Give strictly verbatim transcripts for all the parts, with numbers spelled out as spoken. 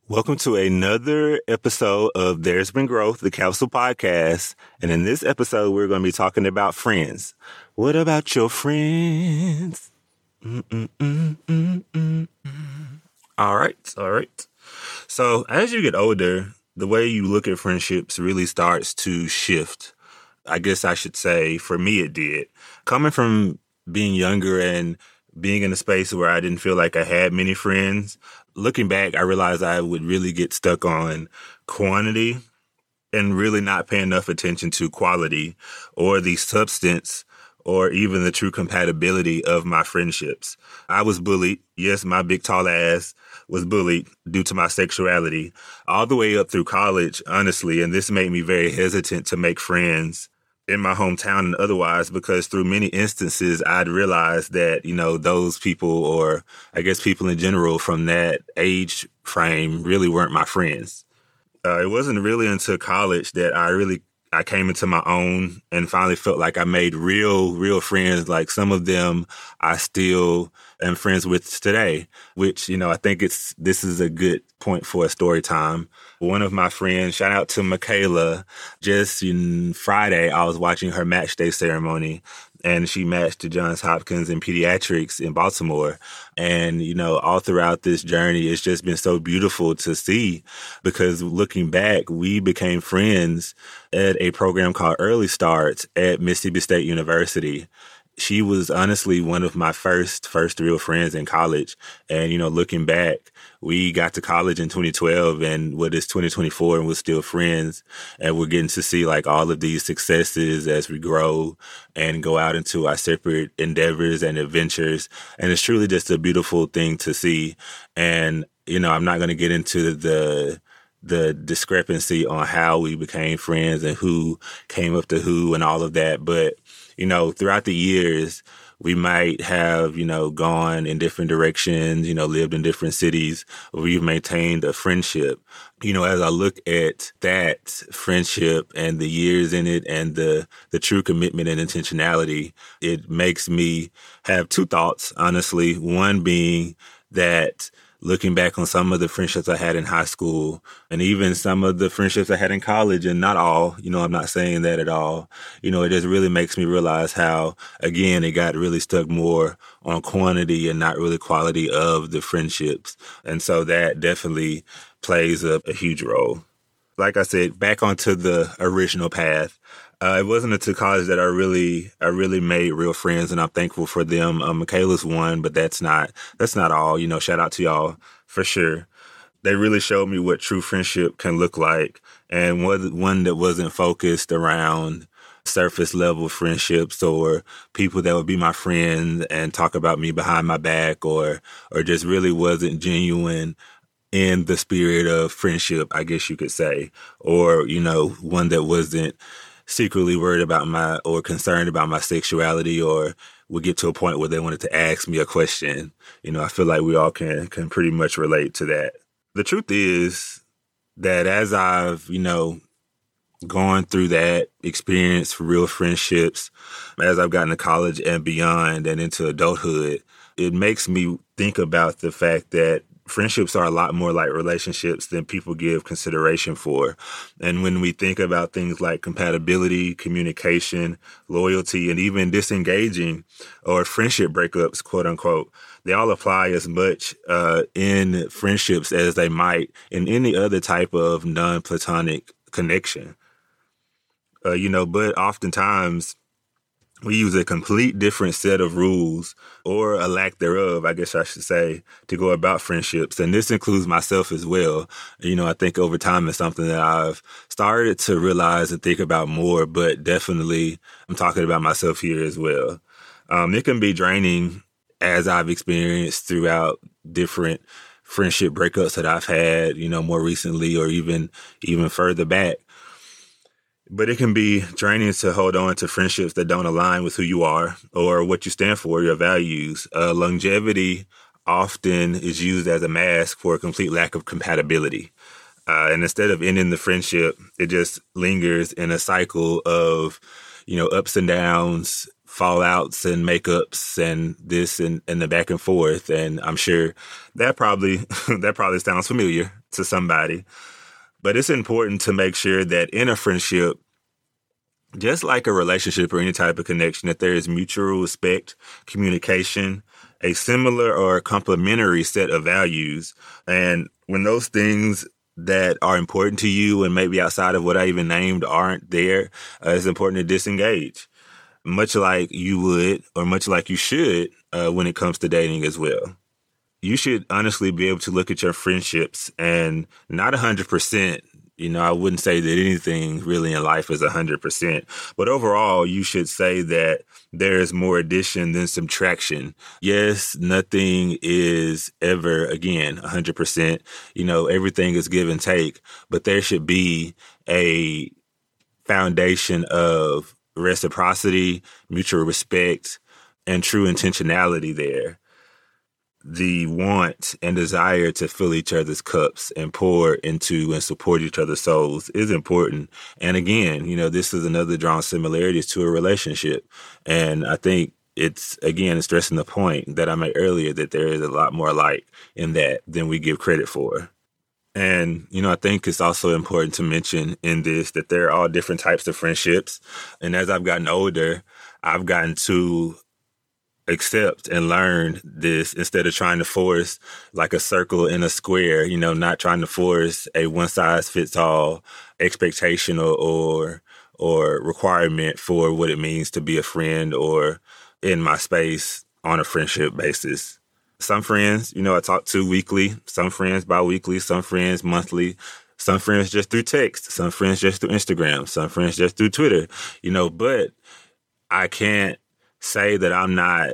Welcome to another episode of There's Been Growth, the Capsule Podcast. And in this episode, we're going to be talking about friends. What about your friends? Mm-mm-mm-mm-mm. All right, all right. So as you get older, the way you look at friendships really starts to shift. I guess I should say, for me, it did. Coming from being younger and being in a space where I didn't feel like I had many friends, looking back, I realized I would really get stuck on quantity and really not pay enough attention to quality or the substance or even the true compatibility of my friendships. I was bullied. Yes, my big tall ass was bullied due to my sexuality all the way up through college, honestly. And this made me very hesitant to make friends in my hometown and otherwise, because through many instances, I'd realized that, you know, those people, or I guess people in general from that age frame, really weren't my friends. Uh, it wasn't really until college that I really, I came into my own and finally felt like I made real, real friends. Like some of them I still am friends with today, which, you know, I think it's, this is a good point for a story time. One of my friends, shout out to Michaela, just in Friday, I was watching her match day ceremony, and she matched to Johns Hopkins in pediatrics in Baltimore. And, you know, all throughout this journey, it's just been so beautiful to see, because looking back, we became friends at a program called Early Starts at Mississippi State University. She was honestly one of my first, first real friends in college. And, you know, looking back, we got to college in twenty twelve, and what is twenty twenty-four, and we're still friends. And we're getting to see like all of these successes as we grow and go out into our separate endeavors and adventures. And it's truly just a beautiful thing to see. And, you know, I'm not going to get into the, the discrepancy on how we became friends and who came up to who and all of that. But, you know, throughout the years, we might have, you know, gone in different directions, you know, lived in different cities. We've maintained a friendship. You know, as I look at that friendship and the years in it and the, the true commitment and intentionality, it makes me have two thoughts, honestly. One being that looking back on some of the friendships I had in high school and even some of the friendships I had in college, and not all, you know, I'm not saying that at all. You know, it just really makes me realize how, again, it got really stuck more on quantity and not really quality of the friendships. And so that definitely plays a, a huge role. Like I said, back onto the original path. Uh, it wasn't until college that I really, I really made real friends, and I'm thankful for them. Um, Michaela's one, but that's not, that's not all. You know, shout out to y'all for sure. They really showed me what true friendship can look like, and one one that wasn't focused around surface level friendships or people that would be my friends and talk about me behind my back, or or just really wasn't genuine in the spirit of friendship, I guess you could say, or, you know, one that wasn't secretly worried about my or concerned about my sexuality, or would get to a point where they wanted to ask me a question. You know, I feel like we all can can pretty much relate to that. The truth is that as I've, you know, gone through that experience for real friendships, as I've gotten to college and beyond and into adulthood, it makes me think about the fact that friendships are a lot more like relationships than people give consideration for. And when we think about things like compatibility, communication, loyalty, and even disengaging or friendship breakups, quote unquote, they all apply as much uh, in friendships as they might in any other type of non-platonic connection. Uh, you know, but oftentimes we use a complete different set of rules, or a lack thereof, I guess I should say, to go about friendships. And this includes myself as well. You know, I think over time it's something that I've started to realize and think about more, but definitely I'm talking about myself here as well. Um, it can be draining, as I've experienced throughout different friendship breakups that I've had, you know, more recently or even even further back. But it can be draining to hold on to friendships that don't align with who you are or what you stand for, your values. Uh, longevity often is used as a mask for a complete lack of compatibility. Uh, and instead of ending the friendship, it just lingers in a cycle of, you know, ups and downs, fallouts and makeups and this and, and the back and forth. And I'm sure that probably that probably sounds familiar to somebody. But it's important to make sure that in a friendship, just like a relationship or any type of connection, that there is mutual respect, communication, a similar or complementary set of values. And when those things that are important to you and maybe outside of what I even named aren't there, uh, it's important to disengage, much like you would or much like you should uh, when it comes to dating as well. You should honestly be able to look at your friendships and not one hundred percent. You know, I wouldn't say that anything really in life is one hundred percent. But overall, you should say that there is more addition than subtraction. Yes, nothing is ever, again, one hundred percent. You know, everything is give and take. But there should be a foundation of reciprocity, mutual respect, and true intentionality there. The want and desire to fill each other's cups and pour into and support each other's souls is important. And again, you know, this is another drawing similarities to a relationship. And I think it's, again, stressing the point that I made earlier that there is a lot more alike in that than we give credit for. And, you know, I think it's also important to mention in this that there are all different types of friendships. And as I've gotten older, I've gotten to accept and learn this instead of trying to force like a circle in a square, you know, not trying to force a one size fits all expectation or, or, or requirement for what it means to be a friend or in my space on a friendship basis. Some friends, you know, I talk to weekly, some friends bi-weekly, some friends monthly, some friends just through text, some friends just through Instagram, some friends just through Twitter, you know, but I can't say that I'm not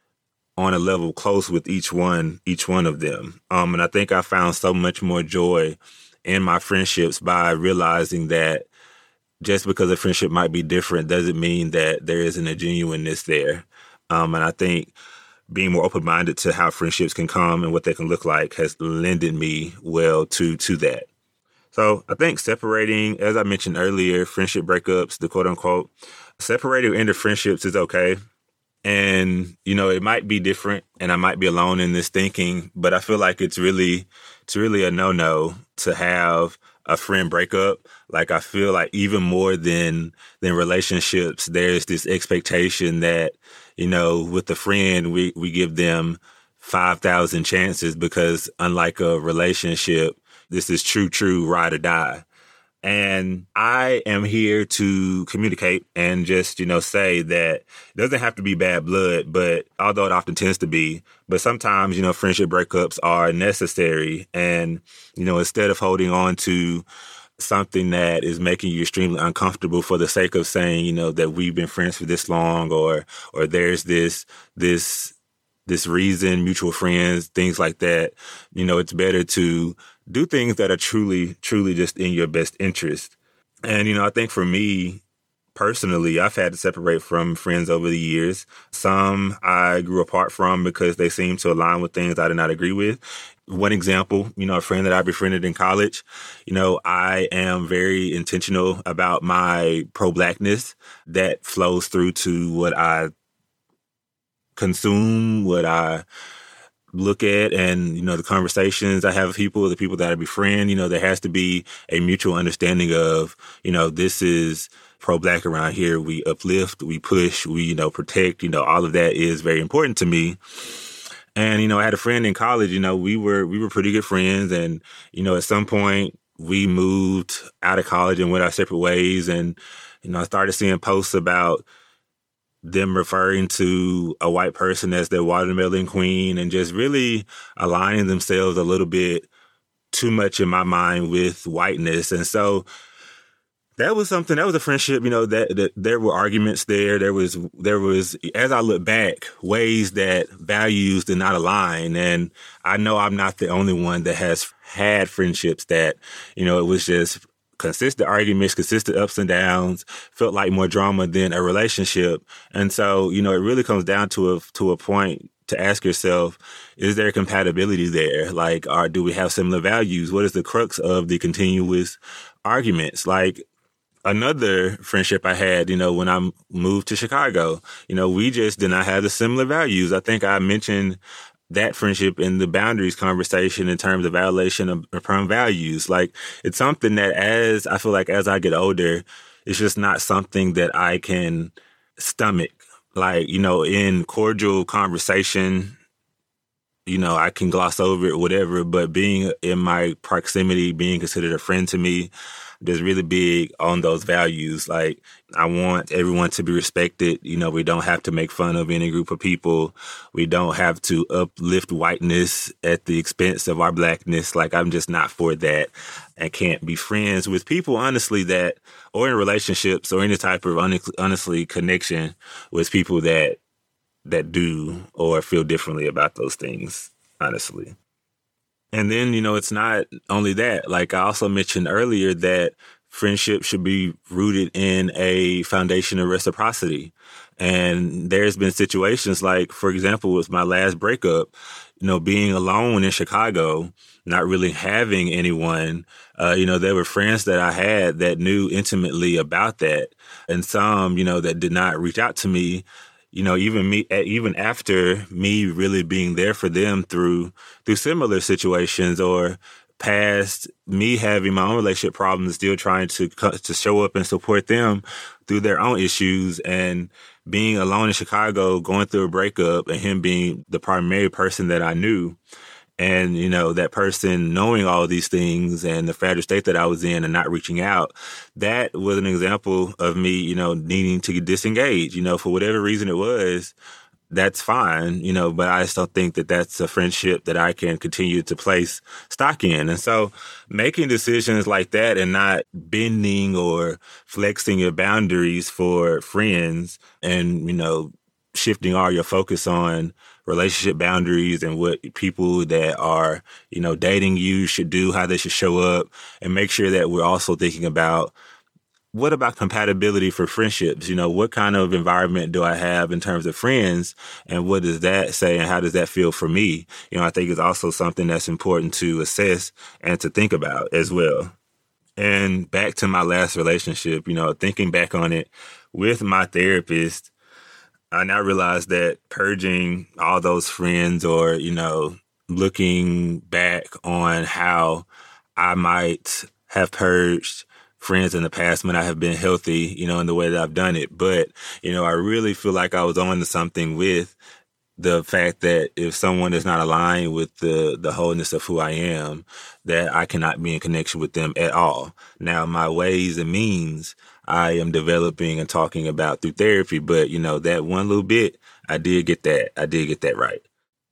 on a level close with each one, each one of them. Um, and I think I found so much more joy in my friendships by realizing that just because a friendship might be different doesn't mean that there isn't a genuineness there. Um, and I think being more open-minded to how friendships can come and what they can look like has lended me well to to that. So I think separating, as I mentioned earlier, friendship breakups, the quote unquote, separating into friendships is okay. And, you know, it might be different and I might be alone in this thinking, but I feel like it's really, it's really a no-no to have a friend breakup. Like, I feel like even more than, than relationships, there's this expectation that, you know, with a friend, we, we give them five thousand chances because unlike a relationship, this is true, true, ride or die. And I am here to communicate and just, you know, say that it doesn't have to be bad blood, but although it often tends to be, but sometimes, you know, friendship breakups are necessary. And, you know, instead of holding on to something that is making you extremely uncomfortable for the sake of saying, you know, that we've been friends for this long or, or there's this, this, this reason, mutual friends, things like that, you know, it's better to do things that are truly, truly just in your best interest. And, you know, I think for me personally, I've had to separate from friends over the years. Some I grew apart from because they seemed to align with things I did not agree with. One example, you know, a friend that I befriended in college, you know, I am very intentional about my pro-Blackness that flows through to what I consume, what I look at, and, you know, the conversations I have with people, the people that I befriend. You know, there has to be a mutual understanding of, you know, this is pro-Black around here. We uplift, we push, we, you know, protect, you know, all of that is very important to me. And, you know, I had a friend in college, you know, we were, we were pretty good friends. And, you know, at some point we moved out of college and went our separate ways. And, you know, I started seeing posts about them referring to a white person as their watermelon queen and just really aligning themselves a little bit too much in my mind with whiteness. And so that was something, that was a friendship, you know, that, that there were arguments there. There was, there was, as I look back, ways that values did not align. And I know I'm not the only one that has had friendships that, you know, it was just consistent arguments, consistent ups and downs, felt like more drama than a relationship. And so, you know, it really comes down to a, to a point to ask yourself, is there compatibility there? Like, or do we have similar values? What is the crux of the continuous arguments? Like, another friendship I had, you know, when I moved to Chicago, you know, we just did not have the similar values. I think I mentioned that friendship in the boundaries conversation in terms of violation of upon values. Like, it's something that as I feel like as I get older, it's just not something that I can stomach. Like, you know, in cordial conversation, you know, I can gloss over it, whatever, but being in my proximity, being considered a friend to me, just really big on those values. Like, I want everyone to be respected. You know, we don't have to make fun of any group of people. We don't have to uplift whiteness at the expense of our blackness. Like, I'm just not for that. I can't be friends with people, honestly, that, or in relationships or any type of honestly connection with people that that do or feel differently about those things, honestly. And then, you know, it's not only that. Like I also mentioned earlier that friendship should be rooted in a foundation of reciprocity. And there's been situations like, for example, with my last breakup, you know, being alone in Chicago, not really having anyone, uh, you know, there were friends that I had that knew intimately about that. And some, you know, that did not reach out to me, you know, even me, even after me really being there for them through, through similar situations or past me having my own relationship problems, still trying to, to show up and support them through their own issues, and being alone in Chicago, going through a breakup and him being the primary person that I knew. And, you know, that person knowing all of these things and the fragile state that I was in and not reaching out, that was an example of me, you know, needing to disengage, you know, for whatever reason it was. That's fine, you know, but I still think that that's a friendship that I can continue to place stock in. And so making decisions like that and not bending or flexing your boundaries for friends and, you know, shifting all your focus on relationship boundaries and what people that are, you know, dating you should do, how they should show up, and make sure that we're also thinking about what about compatibility for friendships? You know, what kind of environment do I have in terms of friends, and what does that say, and how does that feel for me? You know, I think it's also something that's important to assess and to think about as well. And back to my last relationship, you know, thinking back on it with my therapist, I now realize that purging all those friends, or, you know, looking back on how I might have purged friends in the past when I have been healthy, you know, in the way that I've done it. But, you know, I really feel like I was on to something with the fact that if someone is not aligned with the, the wholeness of who I am, that I cannot be in connection with them at all. Now, my ways and means I am developing and talking about through therapy, but, you know, that one little bit, I did get that. I did get that right.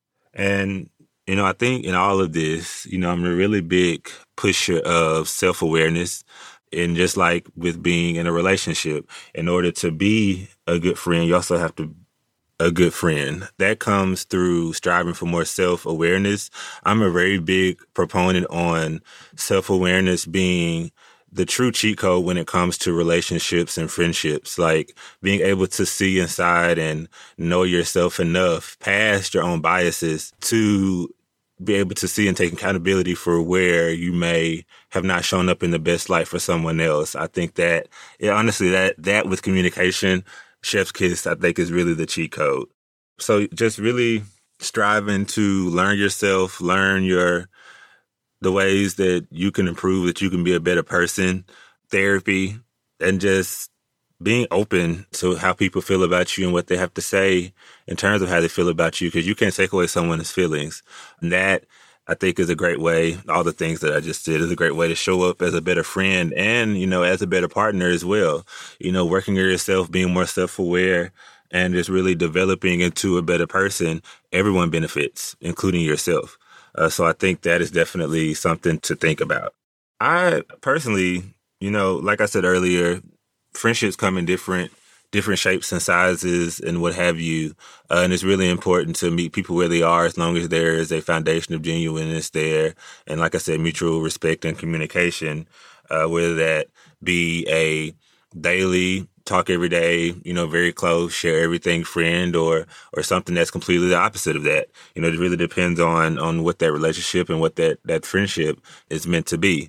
And, you know, I think in all of this, you know, I'm a really big pusher of self-awareness. And just like with being in a relationship, in order to be a good friend, you also have to a good friend. That comes through striving for more self-awareness. I'm a very big proponent on self-awareness being the true cheat code when it comes to relationships and friendships. Like being able to see inside and know yourself enough past your own biases to be able to see and take accountability for where you may have not shown up in the best light for someone else. I think that, yeah, honestly, that, that with communication, chef's kiss, I think is really the cheat code. So just really striving to learn yourself, learn your, the ways that you can improve, that you can be a better person, therapy, and just being open to how people feel about you and what they have to say in terms of how they feel about you, because you can't take away someone's feelings. And that, I think, is a great way. All the things that I just did is a great way to show up as a better friend and, you know, as a better partner as well. You know, working on yourself, being more self-aware, and just really developing into a better person. Everyone benefits, including yourself. Uh, so I think that is definitely something to think about. I personally, you know, like I said earlier, friendships come in different different shapes and sizes and what have you. Uh, and it's really important to meet people where they are, as long as there is a foundation of genuineness there. And like I said, mutual respect and communication, uh, whether that be a daily talk every day, you know, very close, share everything friend, or or something that's completely the opposite of that. You know, it really depends on on what that relationship and what that, that friendship is meant to be.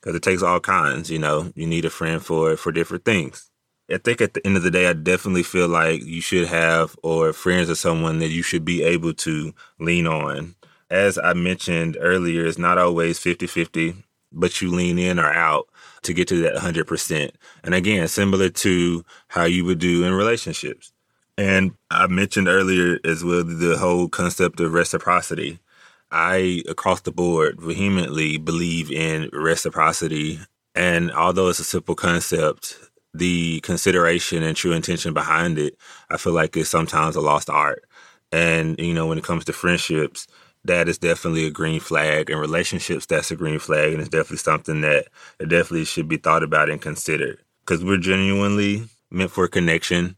because it takes all kinds. You know, you need a friend for for different things. I think at the end of the day, I definitely feel like you should have, or friends are someone that you should be able to lean on. As I mentioned earlier, it's not always fifty-fifty, but you lean in or out to get to that one hundred percent. And again, similar to how you would do in relationships. And I mentioned earlier as well the whole concept of reciprocity. I, across the board, vehemently believe in reciprocity. And although it's a simple concept, the consideration and true intention behind it, I feel like is sometimes a lost art. And, you know, when it comes to friendships, that is definitely a green flag. In relationships, that's a green flag. And it's definitely something that it definitely should be thought about and considered. Because we're genuinely meant for connection.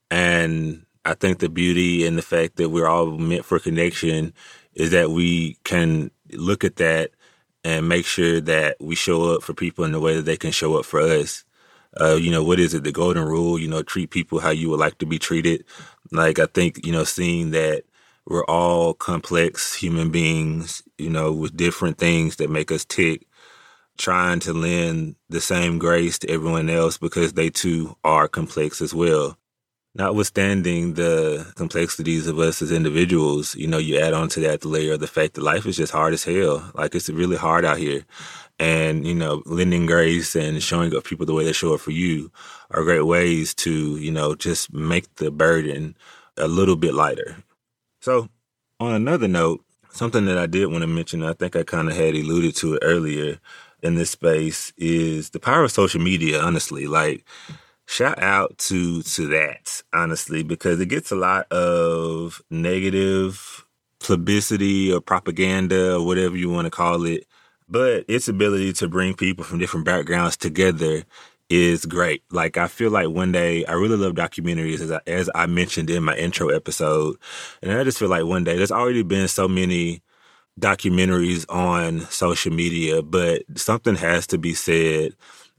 And I think the beauty and the fact that we're all meant for connection is that we can look at that and make sure that we show up for people in the way that they can show up for us. Uh, you know, what is it? The golden rule, you know, treat people how you would like to be treated. Like, I think, you know, seeing that we're all complex human beings, you know, with different things that make us tick, trying to lend the same grace to everyone else because they too are complex as well. Notwithstanding the complexities of us as individuals, you know, you add on to that the layer of the fact that life is just hard as hell. Like, it's really hard out here. And, you know, lending grace and showing up people the way they show up for you are great ways to, you know, just make the burden a little bit lighter. So, on another note, something that I did want to mention, I think I kind of had alluded to it earlier in this space, is the power of social media, honestly. Like, shout out to to that, honestly, because it gets a lot of negative publicity or propaganda or whatever you want to call it. But its ability to bring people from different backgrounds together is great. Like, I feel like one day, I really love documentaries, as I, as I mentioned in my intro episode. And I just feel like one day, there's already been so many documentaries on social media, but something has to be said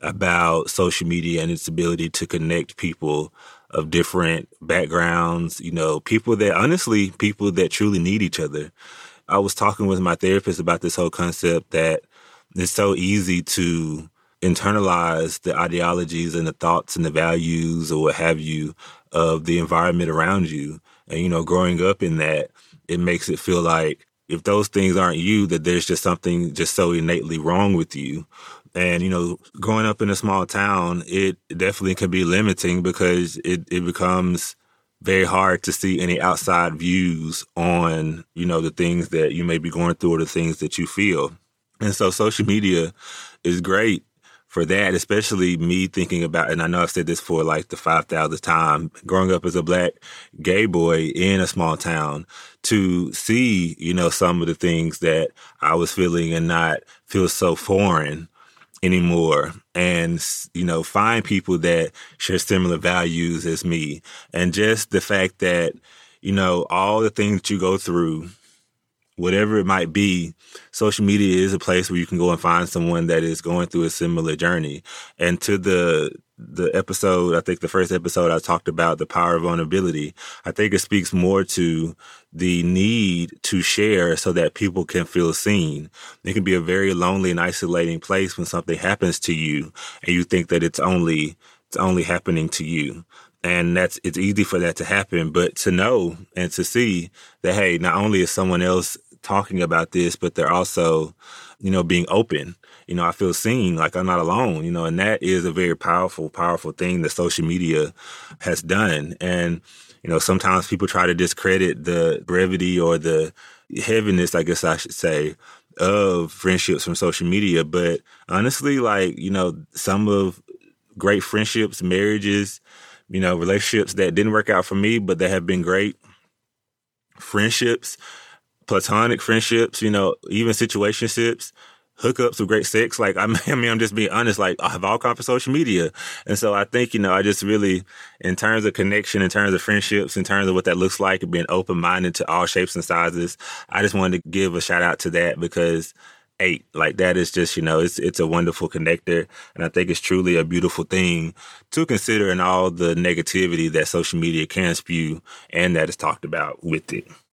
about social media and its ability to connect people of different backgrounds, you know, people that, honestly, people that truly need each other. I was talking with my therapist about this whole concept that it's so easy to internalize the ideologies and the thoughts and the values or what have you of the environment around you. And, you know, growing up in that, it makes it feel like if those things aren't you, that there's just something just so innately wrong with you. And, you know, growing up in a small town, it definitely can be limiting because it, it becomes very hard to see any outside views on, you know, the things that you may be going through or the things that you feel. And so social media is great for that, especially me thinking about, and I know I've said this for like the five thousandth time, growing up as a black gay boy in a small town, to see, you know, some of the things that I was feeling and not feel so foreign anymore, and, you know, find people that share similar values as me. And just the fact that, you know, all the things that you go through, whatever it might be, social media is a place where you can go and find someone that is going through a similar journey. And to the the episode, I think the first episode I talked about the power of vulnerability, I think it speaks more to the need to share so that people can feel seen. It can be a very lonely and isolating place when something happens to you and you think that it's only it's only happening to you. And that's it's easy for that to happen, but to know and to see that, hey, not only is someone else talking about this, but they're also, you know, being open. You know, I feel seen, like I'm not alone, you know, and that is a very powerful, powerful thing that social media has done. And, you know, sometimes people try to discredit the brevity or the heaviness, I guess I should say, of friendships from social media. But honestly, like, you know, some of great friendships, marriages, you know, relationships that didn't work out for me, but that have been great friendships, platonic friendships, you know, even situationships, hookups with great sex. Like, I mean, I'm just being honest, like, I have all come from social media. And so I think, you know, I just really, in terms of connection, in terms of friendships, in terms of what that looks like, and being open-minded to all shapes and sizes, I just wanted to give a shout out to that because eight, like that is just, you know, it's it's a wonderful connector. And I think it's truly a beautiful thing to consider in all the negativity that social media can spew and that is talked about with it.